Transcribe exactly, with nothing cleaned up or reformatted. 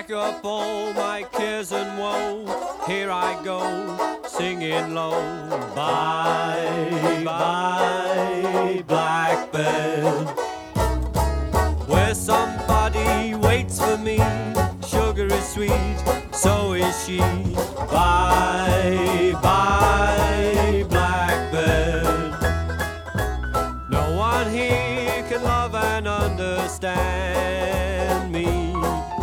Pack up all my cares and woe. Here I go, singing low. Bye, bye, blackbird. Where somebody waits for me. Sugar is sweet, so is she. Bye, bye, blackbird. No one here can love and understand me.